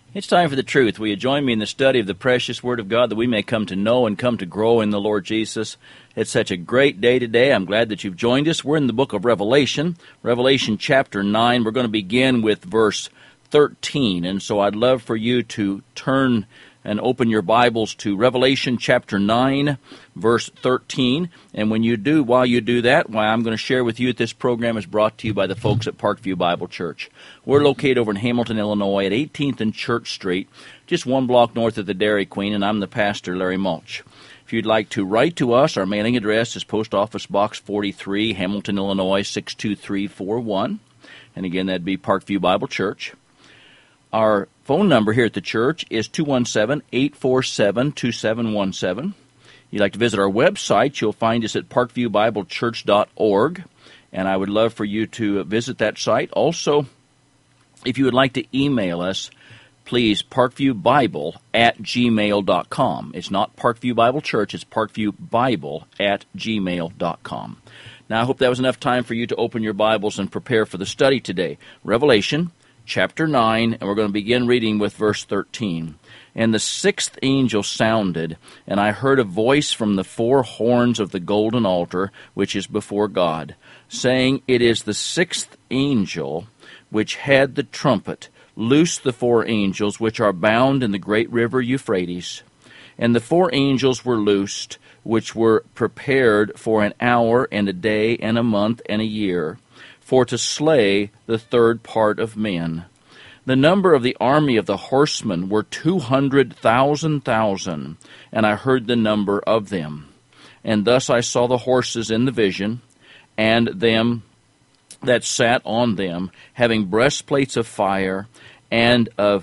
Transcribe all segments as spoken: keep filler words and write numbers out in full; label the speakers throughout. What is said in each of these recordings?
Speaker 1: It's time for the truth. Will you join me in the study of the precious Word of God that we may come to know and come to grow in the Lord Jesus? It's such a great day today. I'm glad that you've joined us. We're in the book of Revelation, Revelation chapter nine. We're going to begin with verse thirteen. And so I'd love for you to turn and open your Bibles to Revelation chapter nine, verse thirteen. And when you do, while you do that, why I'm going to share with you that this program is brought to you by the folks at Parkview Bible Church. We're located over in Hamilton, Illinois at eighteenth and Church Street, just one block north of the Dairy Queen, and I'm the pastor, Larry Mulch. If you'd like to write to us, our mailing address is Post Office Box forty-three, Hamilton, Illinois, six two three four one. And again, that'd be Parkview Bible Church. Our phone number here at the church is two one seven, eight four seven, two seven one seven. If you'd like to visit our website, you'll find us at parkview bible church dot org, and I would love for you to visit that site. Also, if you would like to email us, please, parkviewbible at gmail dot com. It's not Parkview Bible Church, it's parkviewbible at gmail dot com. Now, I hope that was enough time for you to open your Bibles and prepare for the study today. Revelation chapter nine, and we're going to begin reading with verse thirteen. And the sixth angel sounded, and I heard a voice from the four horns of the golden altar, which is before God, saying, It is the sixth angel which had the trumpet. Loose the four angels which are bound in the great river Euphrates. And the four angels were loosed, which were prepared for an hour and a day and a month and a year, for to slay the third part of men. The number of the army of the horsemen were two hundred thousand thousand, and I heard the number of them. And thus I saw the horses in the vision, and them that sat on them, having breastplates of fire, and of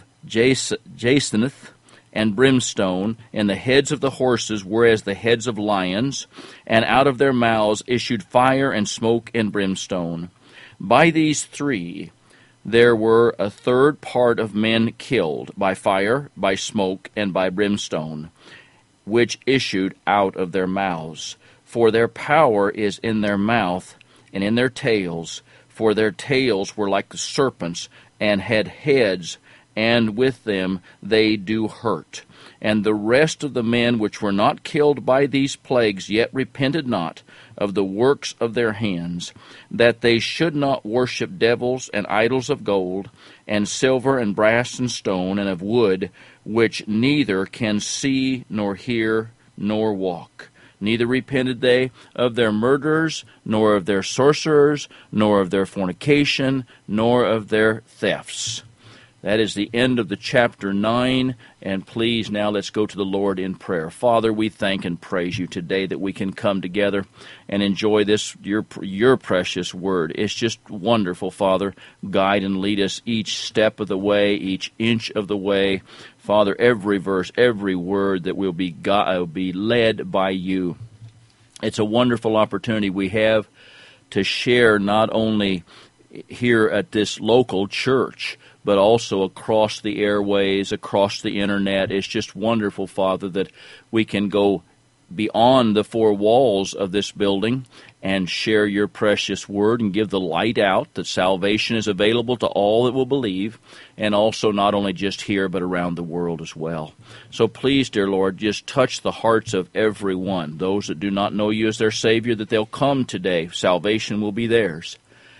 Speaker 1: jacinth and brimstone, and the heads of the horses were as the heads of lions, and out of their mouths issued fire and smoke and brimstone. By these three there were a third part of men killed, by fire, by smoke, and by brimstone, which issued out of their mouths. For their power is in their mouth and in their tails, for their tails were like the serpents, and had heads, and with them they do hurt. And the rest of the men which were not killed by these plagues yet repented not of the works of their hands, that they should not worship devils and idols of gold, and silver, and brass, and stone, and of wood, which neither can see, nor hear, nor walk. Neither repented they of their murderers, nor of their sorcerers, nor of their fornication, nor of their thefts. That is the end of the chapter nine, and please now let's go to the Lord in prayer. Father, we thank and praise you today that we can come together and enjoy this, your, your precious word. It's just wonderful, Father. Guide and lead us each step of the way, each inch of the way. Father, every verse, every word that will be, God, will be led by you. It's a wonderful opportunity we have to share not only here at this local church, but also across the airways, across the internet. It's just wonderful, Father, that we can go beyond the four walls of this building and share your precious word and give the light out that salvation is available to all that will believe, and also not only just here but around the world as well. So please, dear Lord, just touch the hearts of everyone, those that do not know you as their Savior, that they'll come today. Salvation will be theirs.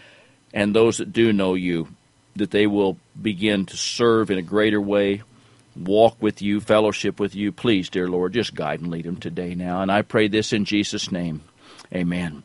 Speaker 1: And those that do know you, that they will begin to serve in a greater way, walk with you, fellowship with you. Please, dear Lord, just guide and lead them today now. And I pray this in Jesus' name. Amen.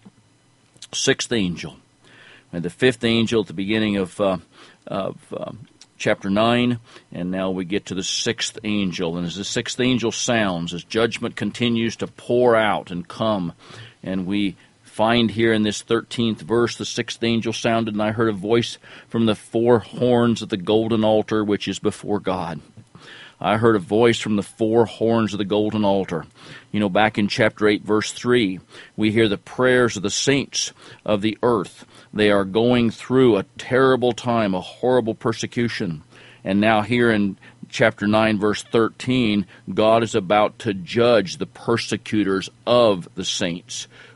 Speaker 1: Sixth angel. And the fifth angel at the beginning of, uh, of uh, chapter nine. And now we get to the sixth angel. And as the sixth angel sounds, as judgment continues to pour out and come, and we find here in this thirteenth verse, the sixth angel sounded, and I heard a voice from the four horns of the golden altar, which is before God. I heard a voice from the four horns of the golden altar. You know, back in chapter eight, verse three, we hear the prayers of the saints of the earth. They are going through a terrible time, a horrible persecution. And now here in chapter nine, verse thirteen, God is about to judge the persecutors of the saints,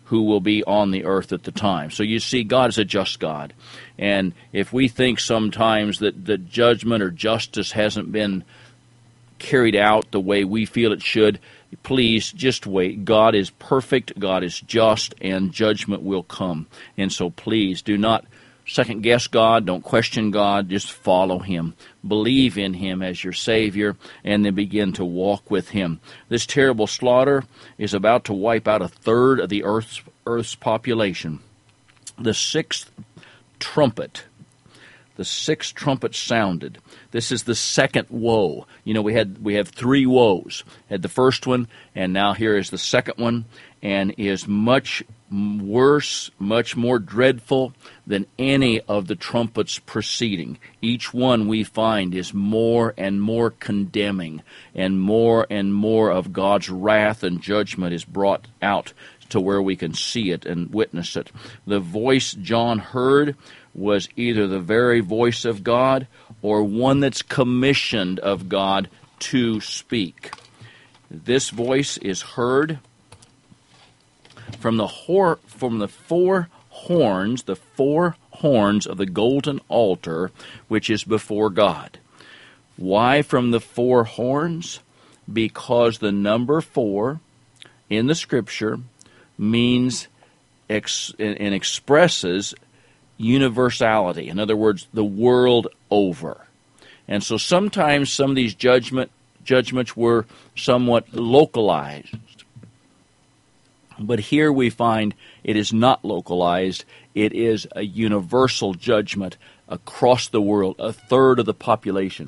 Speaker 1: who will be on the earth at the time. So you see, God is a just God. And if we think sometimes that the judgment or justice hasn't been carried out the way we feel it should, please just wait. God is perfect, God is just, and judgment will come. And so please do not second guess God, don't question God, just follow Him. Believe in Him as your Savior, and then begin to walk with Him. This terrible slaughter is about to wipe out a third of the earth's, earth's population. The sixth trumpet. The sixth trumpet sounded. This is the second woe. You know, we had we have three woes. Had the first one, and now here is the second one, and is much worse, much more dreadful than any of the trumpets preceding. Each one we find is more and more condemning, and more and more of God's wrath and judgment is brought out to where we can see it and witness it. The voice John heard was either the very voice of God or one that's commissioned of God to speak. This voice is heard from the hor- from the four horns, the four horns of the golden altar which is before God. Why from the four horns? Because the number four in the Scripture means ex- and expresses universality. In other words, the world over. And so sometimes some of these judgment judgments were somewhat localized. But here we find it is not localized. It is a universal judgment across the world, a third of the population.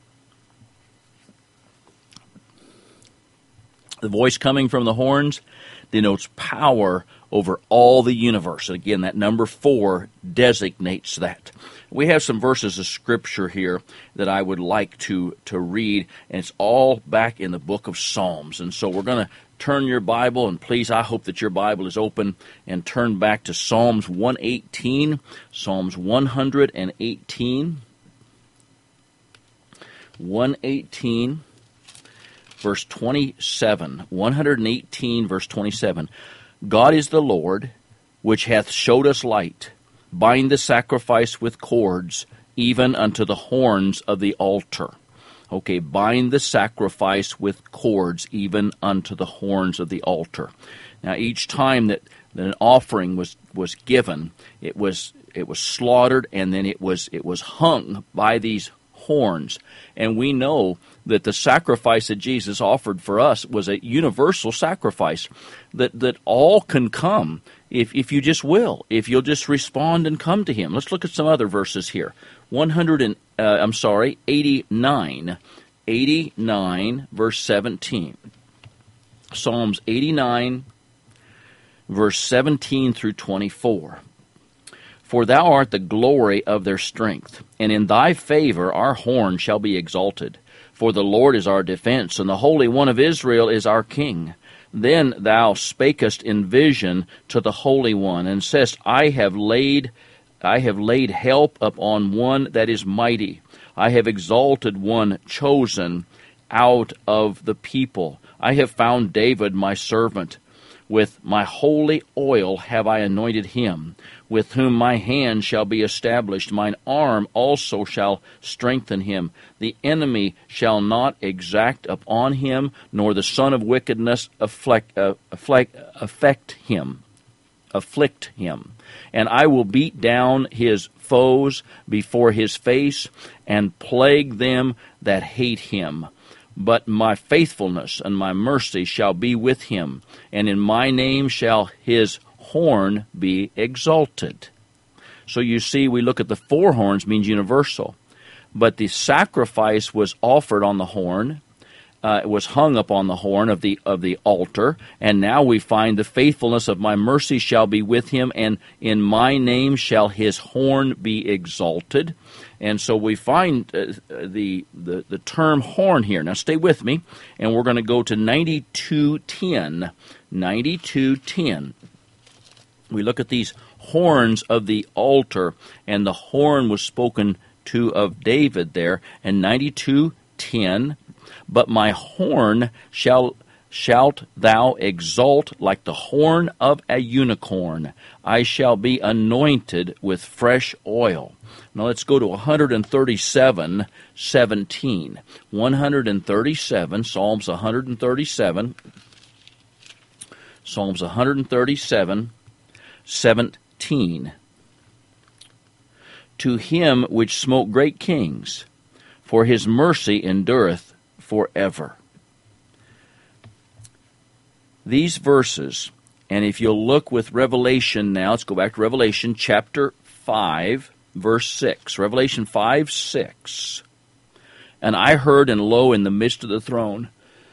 Speaker 1: The voice coming from the horns denotes power over all the universe. And again, that number four designates that. We have some verses of Scripture here that I would like to, to read, and it's all back in the book of Psalms. And so we're going to turn your Bible, and please, I hope that your Bible is open, and turn back to Psalms one eighteen, Psalms one eighteen, one eighteen, verse twenty-seven, one eighteen, verse twenty-seven. God is the Lord, which hath showed us light. Bind the sacrifice with cords, even unto the horns of the altar. Okay, bind the sacrifice with cords, even unto the horns of the altar. Now, each time that, that an offering was, was given, it was it was slaughtered, and then it was it was hung by these horns. And we know that the sacrifice that Jesus offered for us was a universal sacrifice, that, that all can come if, if you just will, if you'll just respond and come to Him. Let's look at some other verses here. one hundred and, uh, I'm sorry, eighty-nine, eighty-nine, verse seventeen. Psalms eighty-nine, verse seventeen through twenty-four. For thou art the glory of their strength, and in thy favor our horn shall be exalted. For the Lord is our defense, and the Holy One of Israel is our King. Then thou spakest in vision to the Holy One, and saidst, I have laid I have laid help upon one that is mighty. I have exalted one chosen out of the people. I have found David my servant. With my holy oil have I anointed him, with whom my hand shall be established. Mine arm also shall strengthen him. The enemy shall not exact upon him, nor the son of wickedness afflict, uh, afflict, affect him, afflict him. And I will beat down his foes before his face, and plague them that hate him. But my faithfulness and my mercy shall be with him, and in my name shall his horn be exalted. So you see, we look at the four horns means universal. But the sacrifice was offered on the horn. Uh, it was hung up on the horn of the of the altar, and now we find the faithfulness of my mercy shall be with him, and in my name shall his horn be exalted. And so we find uh, the, the the term horn here. Now stay with me, and we're going to go to ninety-two ten. ninety-two ten. We look at these horns of the altar, and the horn was spoken to of David there, and ninety-two ten. But my horn shall shalt thou exalt like the horn of a unicorn. I shall be anointed with fresh oil. Now let's go to one thirty-seven, seventeen. one thirty-seven, Psalms one thirty-seven. Psalms one thirty-seven, seventeen. To him which smote great kings, for his mercy endureth forever. These verses, and if you'll look with Revelation now, let's go back to Revelation chapter five, verse six. Revelation five, six. And I heard, and lo, in the midst of the throne,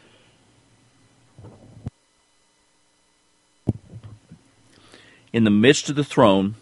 Speaker 1: in the midst of the throne,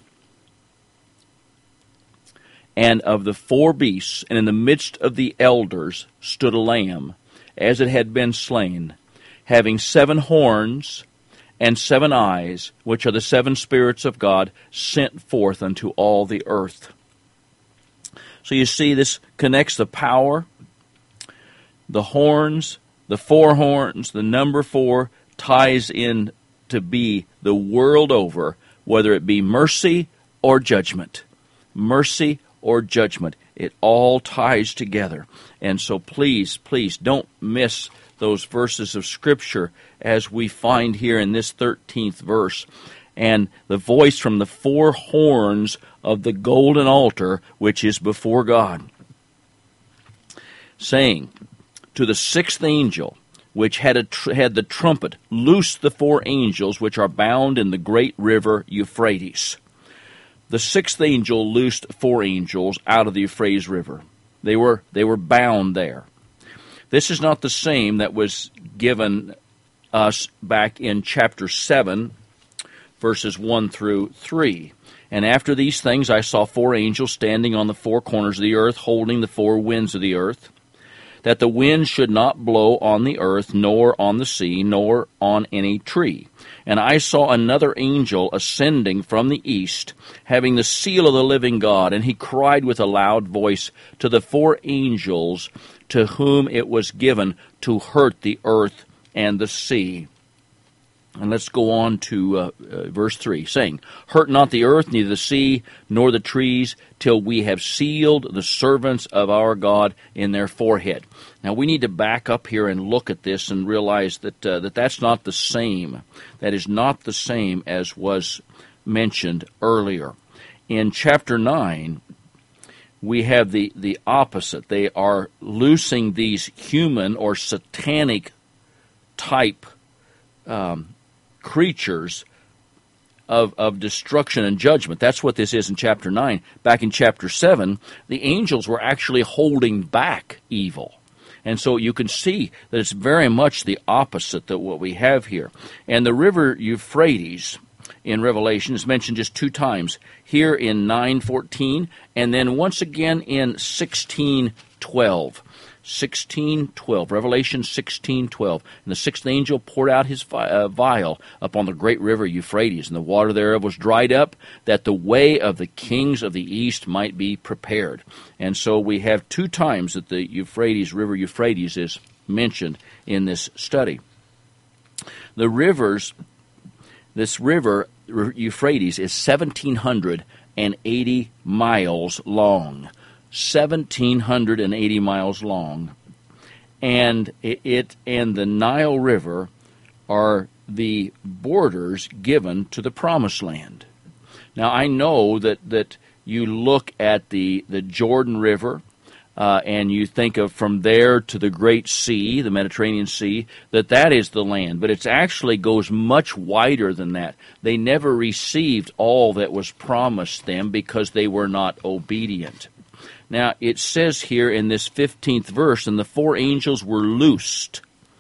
Speaker 1: and of the four beasts, and in the midst of the elders, stood a lamb, as it had been slain, having seven horns and seven eyes, which are the seven spirits of God, sent forth unto all the earth. So you see, this connects the power, the horns, the four horns, the number four, ties in to be the world over, whether it be mercy or judgment. Mercy or judgment. It all ties together. And so please, please don't miss those verses of Scripture as we find here in this thirteenth verse. And the voice from the four horns of the golden altar, which is before God, saying, to the sixth angel, which had, a tr- had the trumpet, loose the four angels which are bound in the great river Euphrates. The sixth angel loosed four angels out of the Euphrates River. They were, they were bound there. This is not the same that was given us back in chapter seven, verses one through three. And after these things I saw four angels standing on the four corners of the earth, holding the four winds of the earth, that the wind should not blow on the earth, nor on the sea, nor on any tree. And I saw another angel ascending from the east, having the seal of the living God, and he cried with a loud voice to the four angels to whom it was given to hurt the earth and the sea. And let's go on to uh, uh, verse three, saying, hurt not the earth, neither the sea, nor the trees, till we have sealed the servants of our God in their forehead. Now we need to back up here and look at this and realize that uh, that that's not the same. That is not the same as was mentioned earlier. In chapter nine, we have the, the opposite. They are loosing these human or satanic type um, creatures of, of destruction and judgment. That's what this is in chapter nine. Back in chapter seven, the angels were actually holding back evil. And so you can see that it's very much the opposite that what we have here. And the river Euphrates in Revelation is mentioned just two times, here in nine fourteen, and then once again in sixteen twelve. sixteen twelve, Revelation sixteen twelve. And the sixth angel poured out his vial upon the great river Euphrates, and the water thereof was dried up, that the way of the kings of the east might be prepared. And so we have two times that the Euphrates, river Euphrates, is mentioned in this study. The rivers, this river Euphrates is seventeen eighty miles long. seventeen eighty miles long, and it, it and the Nile River are the borders given to the Promised Land. Now I know that, that you look at the, the Jordan River uh, and you think of from there to the Great Sea, the Mediterranean Sea, that that is the land, but it actually goes much wider than that. They never received all that was promised them because they were not obedient. Now, it says here in this fifteenth verse, and the four angels were loosed,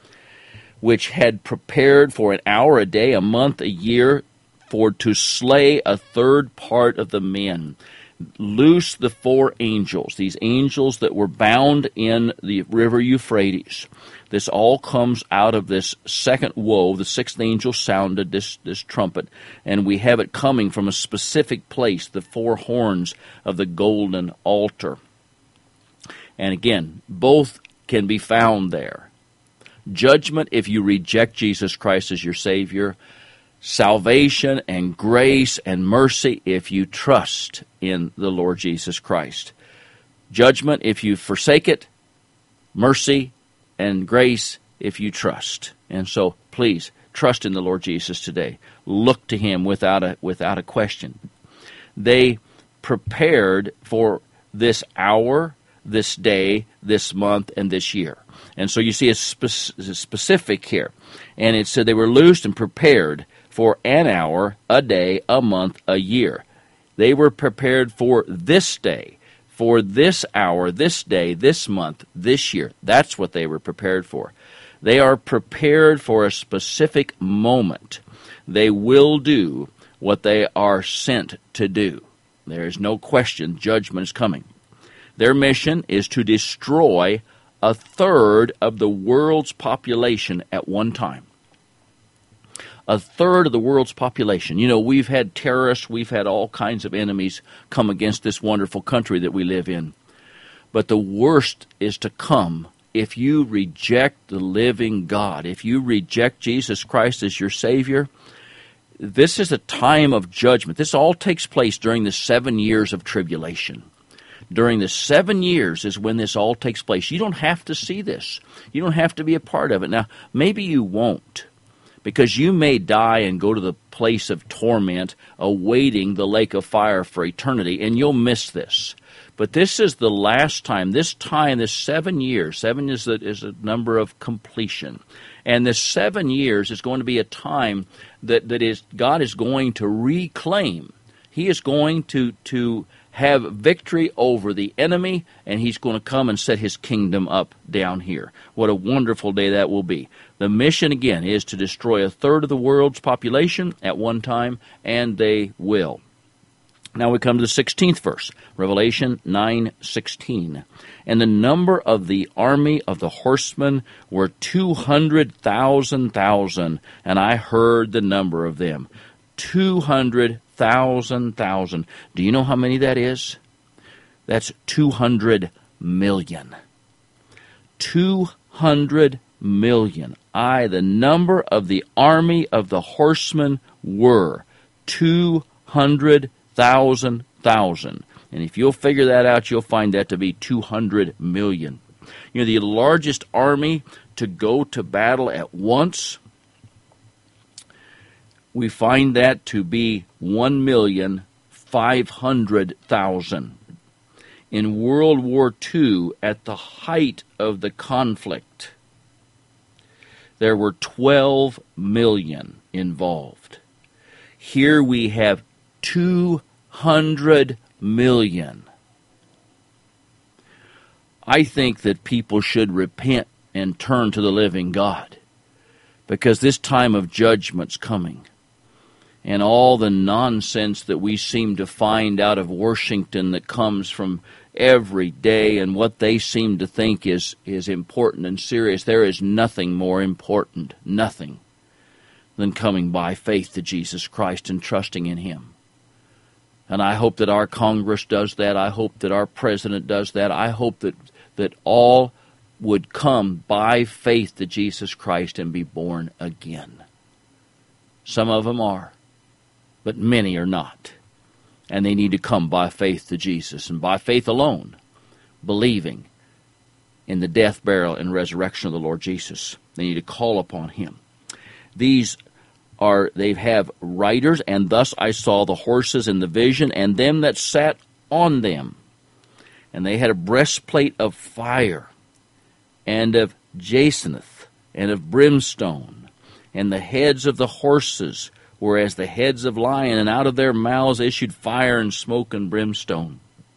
Speaker 1: which had prepared for an hour a day, a month, a year, for to slay a third part of the men. Loose the four angels, these angels that were bound in the river Euphrates. This all comes out of this second woe. The sixth angel sounded this, this trumpet, and we have it coming from a specific place, the four horns of the golden altar. And again, both can be found there. Judgment if you reject Jesus Christ as your Savior. Salvation and grace and mercy if you trust in the Lord Jesus Christ. Judgment if you forsake it. Mercy and grace if you trust. And so, please, trust in the Lord Jesus today. Look to Him without a, without a question. They prepared for this hour, this day, this month, and this year. And so you see it's spe- specific here. And it said they were loosed and prepared for an hour, a day, a month, a year. They were prepared for this day, for this hour, this day, this month, this year. That's what they were prepared for. They are prepared for a specific moment. They will do what they are sent to do. There is no question judgment is coming. Their mission is to destroy a third of the world's population at one time. A third of the world's population. You know, we've had terrorists, we've had all kinds of enemies come against this wonderful country that we live in. But the worst is to come if you reject the living God. If you reject Jesus Christ as your Savior, this is a time of judgment. This all takes place during the seven years of tribulation. During the seven years is when this all takes place. You don't have to see this. You don't have to be a part of it. Now, maybe you won't, because you may die and go to the place of torment awaiting the lake of fire for eternity, and you'll miss this. But this is the last time, this time, this seven years, seven is a, is a number of completion. And this seven years is going to be a time that, that is God is going to reclaim. He is going to, to have victory over the enemy, and He's going to come and set His kingdom up down here. What a wonderful day that will be. The mission, again, is to destroy a third of the world's population at one time, and they will. Now we come to the sixteenth verse, Revelation nine sixteen. And the number of the army of the horsemen were two hundred thousand thousand, and I heard the number of them. two hundred thousand thousand. Do you know how many that is? That's two hundred million. two hundred million. I, the number of the army of the horsemen were two hundred thousand thousand. And if you'll figure that out, you'll find that to be two hundred million. You know, the largest army to go to battle at once, we find that to be one million five hundred thousand. In World War Two, at the height of the conflict, there were twelve million involved. Here we have two hundred million. I think that people should repent and turn to the living God, because this time of judgment's coming. And all the nonsense that we seem to find out of Washington that comes from every day and what they seem to think is, is important and serious, there is nothing more important, nothing, than coming by faith to Jesus Christ and trusting in Him. And I hope that our Congress does that. I hope that our President does that. I hope that, that all would come by faith to Jesus Christ and be born again. Some of them are, but many are not. And they need to come by faith to Jesus, and by faith alone, believing in the death, burial, and resurrection of the Lord Jesus. They need to call upon Him. These are, they have riders, and thus I saw the horses in the vision, and them that sat on them. And they had a breastplate of fire, and of jacinth, and of brimstone, and the heads of the horses were as the heads of lion, and out of their mouths issued fire and smoke and brimstone.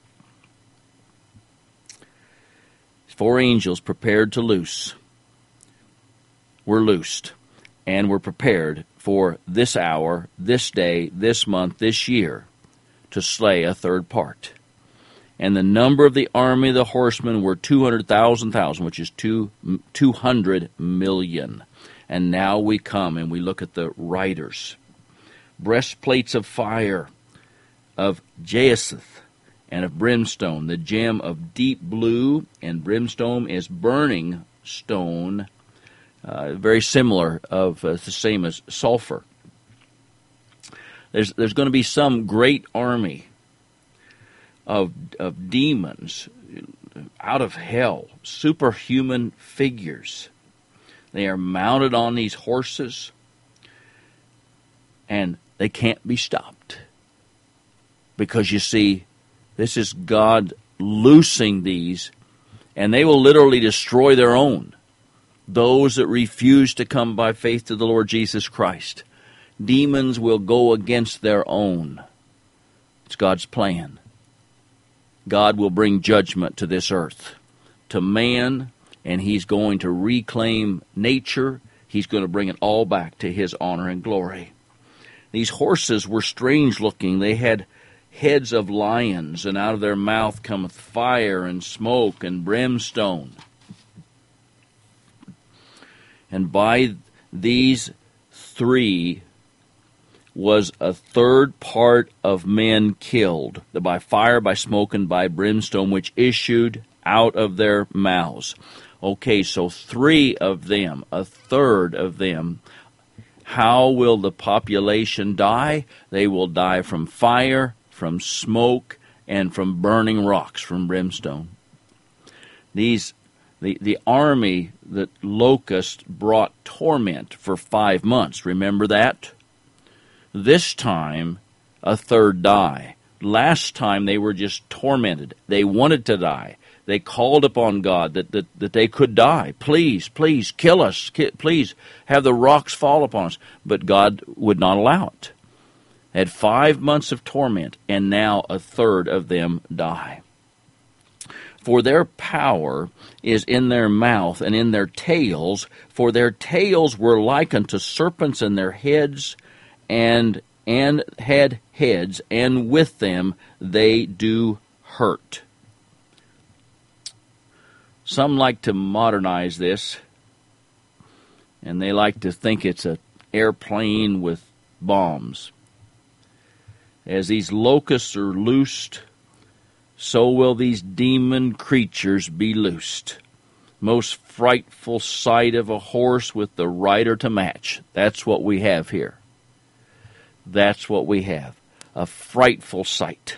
Speaker 1: Four angels prepared to loose were loosed, and were prepared for this hour, this day, this month, this year, to slay a third part. And the number of the army of the horsemen were two hundred thousand thousand, which is two, two hundred million. And now we come and we look at the riders. Breastplates of fire, of jacinth, and of brimstone. The gem of deep blue, and brimstone is burning stone. uh, very similar, of uh, the same as sulfur. There's there's going to be some great army of of demons out of hell, superhuman figures. They are mounted on these horses, and they can't be stopped. Because you see, this is God loosing these, and they will literally destroy their own. Those that refuse to come by faith to the Lord Jesus Christ. Demons will go against their own. It's God's plan. God will bring judgment to this earth, to man, and He's going to reclaim nature. He's going to bring it all back to His honor and glory. These horses were strange looking. They had heads of lions, and out of their mouth cometh fire and smoke and brimstone. And by these three was a third part of men killed, by fire, by smoke, and by brimstone, which issued out of their mouths. Okay, so three of them, a third of them. How will the population die? They will die from fire, from smoke, and from burning rocks, from brimstone. These, the, the army that locust brought torment for five months. Remember that? This time, a third die. Last time they were just tormented. They wanted to die. They called upon God that, that, that they could die. Please, please, kill us. Ki- please, have the rocks fall upon us. But God would not allow it. Had five months of torment, and now a third of them die. For their power is in their mouth and in their tails, for their tails were like unto serpents, and their heads and and had heads, and with them they do hurt. Some like to modernize this, and they like to think it's an airplane with bombs. As these locusts are loosed, so will these demon creatures be loosed. Most frightful sight of a horse with the rider to match. That's what we have here. That's what we have. A frightful sight.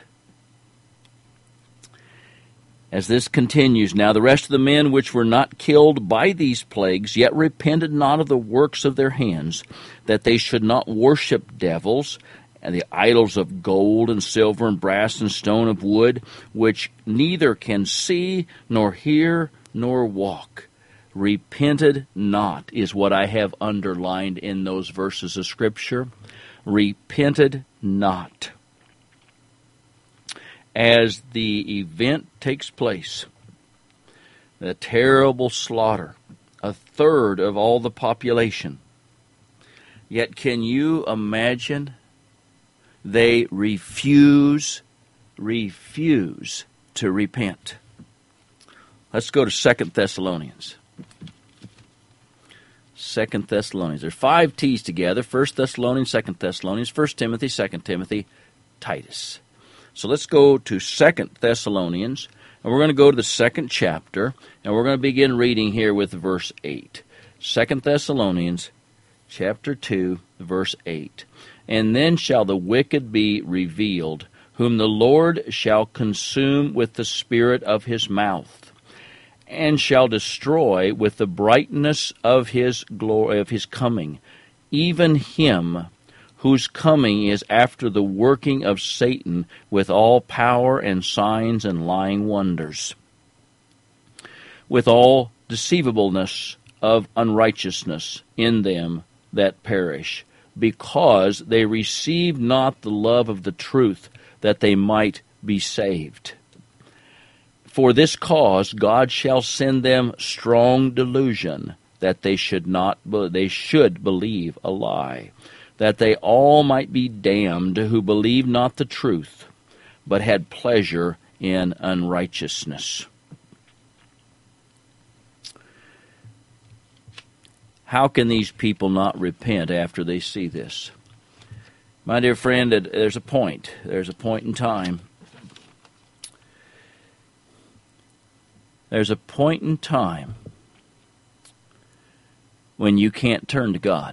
Speaker 1: As this continues, now the rest of the men which were not killed by these plagues, yet repented not of the works of their hands, that they should not worship devils, and the idols of gold and silver and brass and stone of wood, which neither can see, nor hear, nor walk. Repented not is what I have underlined in those verses of Scripture. Repented not. As the event takes place, the terrible slaughter, a third of all the population. Yet can you imagine? They refuse, refuse to repent. Let's go to Second Thessalonians. Second Thessalonians. There's five T's together. First Thessalonians, Second Thessalonians, First Timothy, Second Timothy, Titus. So let's go to Second Thessalonians, and we're going to go to the second chapter, and we're going to begin reading here with verse eight. Second Thessalonians, chapter two, verse eight. And then shall the wicked be revealed, whom the Lord shall consume with the spirit of his mouth, and shall destroy with the brightness of his glory, of his coming, even him whose coming is after the working of Satan with all power and signs and lying wonders, with all deceivableness of unrighteousness in them that perish, because they received not the love of the truth, that they might be saved. For this cause God shall send them strong delusion, that they should not they should believe a lie, that they all might be damned who believed not the truth, but had pleasure in unrighteousness. How can these people not repent after they see this? My dear friend, there's a point. There's a point in time. There's a point in time when you can't turn to God.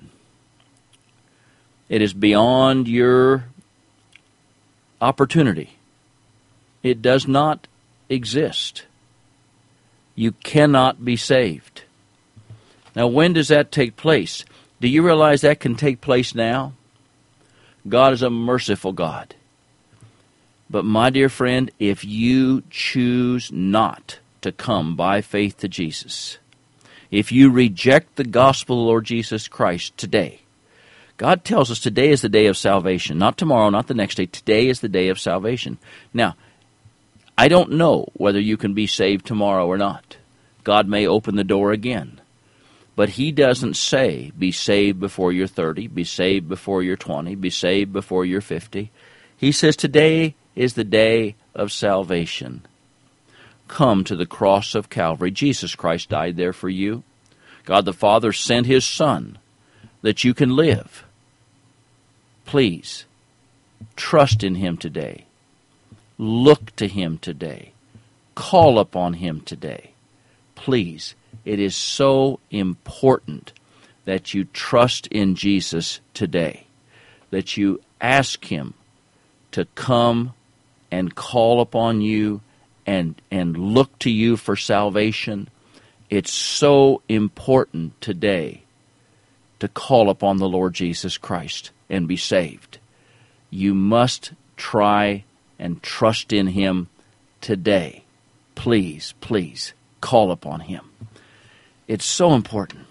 Speaker 1: It is beyond your opportunity. It does not exist. You cannot be saved. Now, when does that take place? Do you realize that can take place now? God is a merciful God. But my dear friend, if you choose not to come by faith to Jesus, if you reject the gospel of the Lord Jesus Christ today, God tells us today is the day of salvation. Not tomorrow, not the next day. Today is the day of salvation. Now, I don't know whether you can be saved tomorrow or not. God may open the door again. But He doesn't say, be saved before you're thirty, be saved before you're twenty, be saved before you're fifty. He says today is the day of salvation. Come to the cross of Calvary. Jesus Christ died there for you. God the Father sent His Son that you can live. Please, trust in Him today. Look to Him today. Call upon Him today. Please, it is so important that you trust in Jesus today, that you ask Him to come and call upon you and, and look to you for salvation. It's so important today to call upon the Lord Jesus Christ and be saved. You must try and trust in Him today. Please, please, call upon Him. It's so important.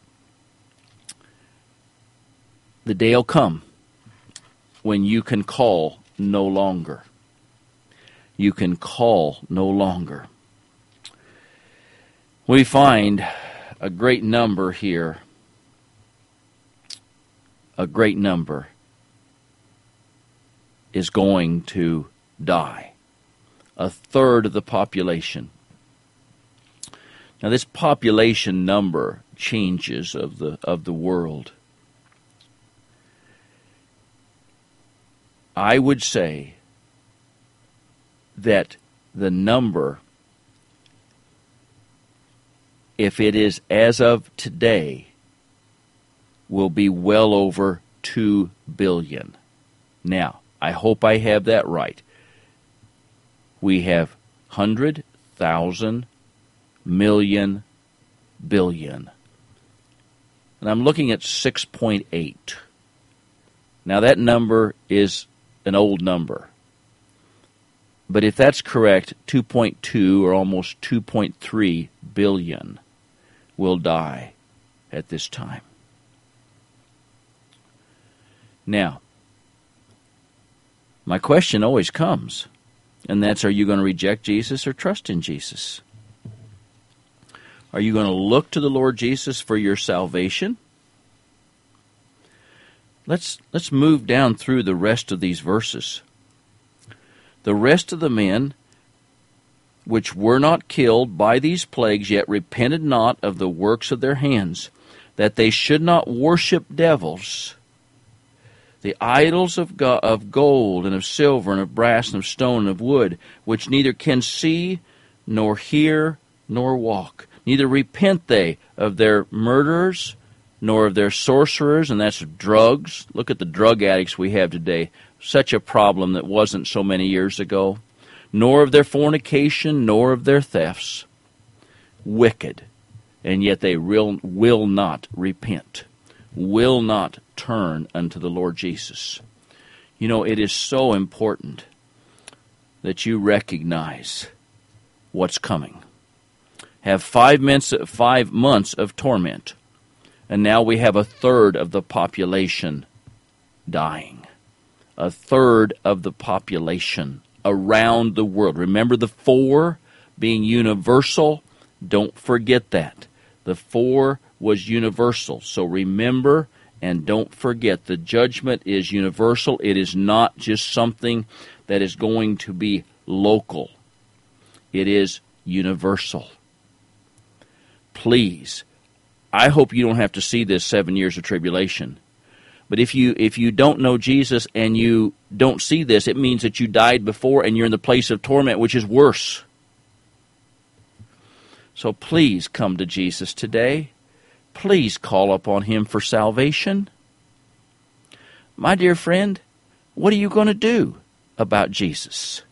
Speaker 1: The day will come when you can call no longer. You can call no longer. We find a great number here. A great number is going to die. A third of the population. Now, this population number changes of the of the world. I would say that the number, if it is as of today, will be well over two billion. Now, I hope I have that right. We have hundred thousand million, billion. And I'm looking at six point eight. Now that number is an old number. But if that's correct, two point two or almost two point three billion will die at this time. Now, my question always comes, and that's, are you going to reject Jesus or trust in Jesus? Are you going to look to the Lord Jesus for your salvation? Let's let's move down through the rest of these verses. The rest of the men which were not killed by these plagues, yet repented not of the works of their hands, that they should not worship devils, the idols of, go- of gold and of silver and of brass and of stone and of wood, which neither can see nor hear nor walk. Neither repent they of their murderers, nor of their sorcerers, and that's drugs. Look at the drug addicts we have today. Such a problem that wasn't so many years ago. Nor of their fornication, nor of their thefts. Wicked. And yet they will, will not repent. Will not turn unto the Lord Jesus. You know, it is so important that you recognize what's coming. Have five months, five months of torment, and now we have a third of the population dying. A third of the population around the world. Remember the four being universal? Don't forget that. The four was universal. So remember and don't forget, the judgment is universal. It is not just something that is going to be local. It is universal. Please, I hope you don't have to see this seven years of tribulation. But if you if you don't know Jesus and you don't see this, it means that you died before and you're in the place of torment, which is worse. So please come to Jesus today. please call upon Him for salvation. My dear friend, what are you going to do about Jesus?